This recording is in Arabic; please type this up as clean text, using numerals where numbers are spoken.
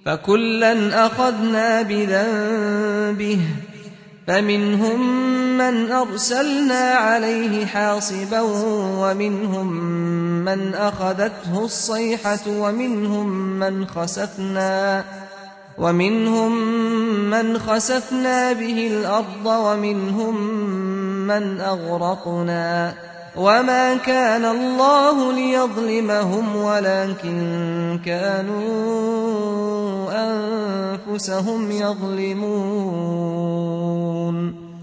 فكلا أخذنا بذنبه فمنهم من أرسلنا عليه حاصبا ومنهم من أخذته الصيحة ومنهم من خسفنا به الأرض ومنهم من أغرقنا وما كان الله ليظلمهم ولكن كانوا أنفسهم يظلمون